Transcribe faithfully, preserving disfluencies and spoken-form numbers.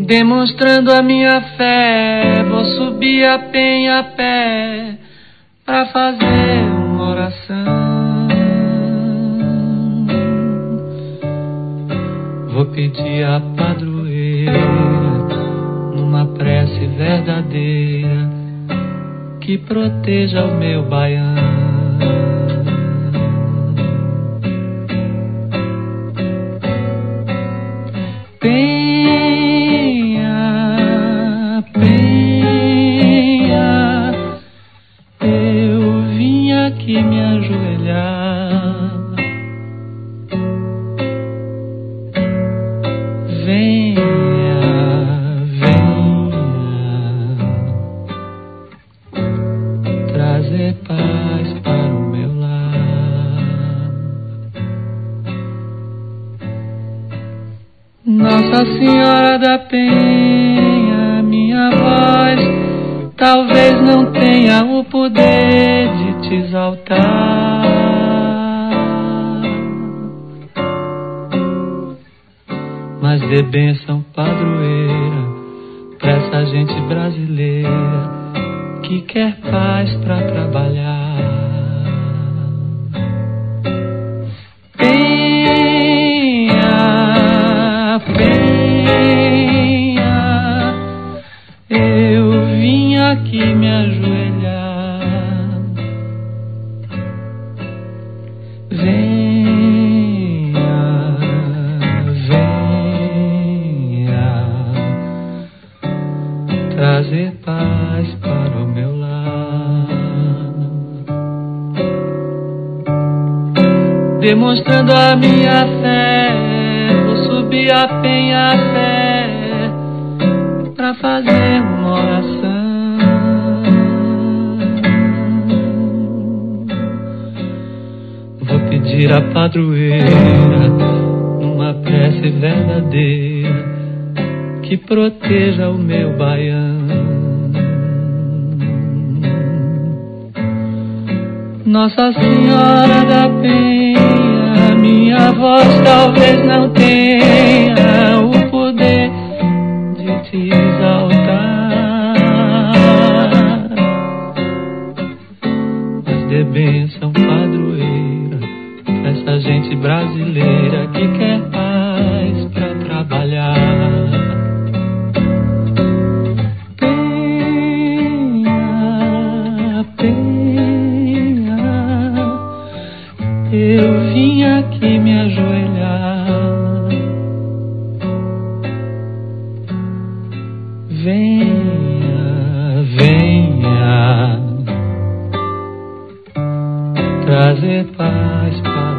Demonstrando a minha fé, vou subir a penha a pé pra fazer uma oração. Vou pedir a padroeira numa prece verdadeira que proteja o meu baiano. Penha, penha, eu vim aqui me ajoelhar. Venha, venha, trazer paz para o meu lar. Nossa Senhora da Penha, minha voz talvez não tenha o poder de te exaltar, mas dê bênção, padroeira, pra essa gente brasileira que quer paz pra trabalhar. Penha, penha, eu vim aqui me ajoelhar. Venha, venha, trazer paz para o meu lar. Demonstrando a minha fé, vou subir a penha a pé pra fazer uma oração. Vou pedir a padroeira numa prece verdadeira que proteja o meu baiano. Nossa Senhora da Penha, minha voz talvez não tenha o poder de te exaltar, mas dê bênção, padroeira, pra essa gente brasileira que quer paz pra trabalhar. Penha, penha, eu vim aqui me ajoelhar. Venha, venha, trazer paz para